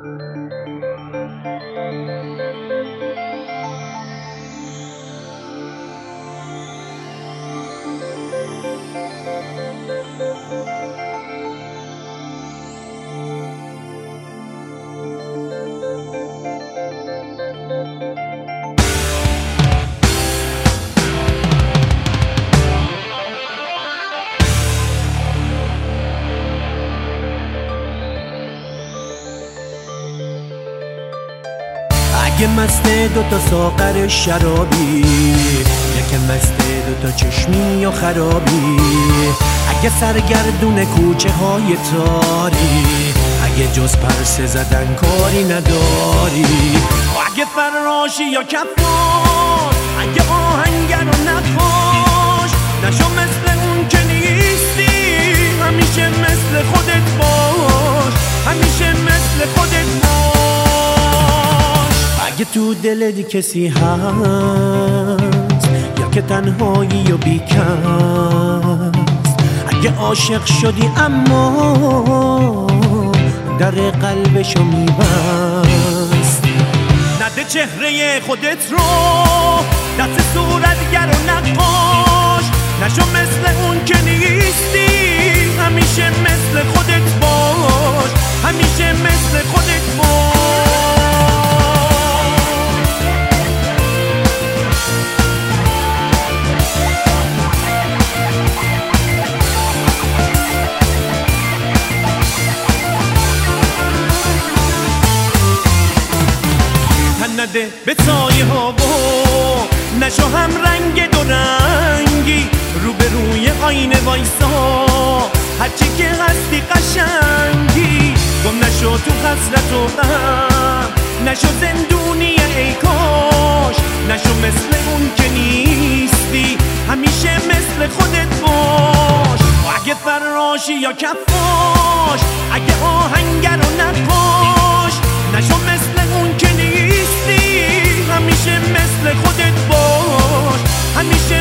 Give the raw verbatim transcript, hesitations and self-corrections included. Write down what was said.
اگه مست دوتا ساغر شرابی، یکم مست دوتا چشمی و خرابی، اگه سرگردون کوچه های تاری، اگه جز پرسه زدن کاری نداری، اگه فراشی یا کفاش، اگه آهنگر و نقاش، نشو مثل اون که نیستی، همیشه مثل خودت باش، همیشه مثل خودت باش. اگه تو دلت کسی هست یا که تنهایی و بیکس، اگه عاشق شدی اما در قلبشو میبست، نده چهره خودت رو دست صورتگر و نقاش، نشو مثل اون که نیستی، همیشه مثل خودت باش، همیشه مثل خودت باش. نده به سایه ها و نشو هم رنگ دو رنگی، رو به روی آینه وایسا، هرچی که هستی قشنگی، گم نشو تو حسرت و غم، نشو زندونی ای کاش، نشو مثل اون که نیستی، همیشه مثل خودت باش. اگه فراشی یا کفاش، اگه آهنگر و نقاش، نشو مثل اون که نیستی، همیشه مثل خودت باش، همیشه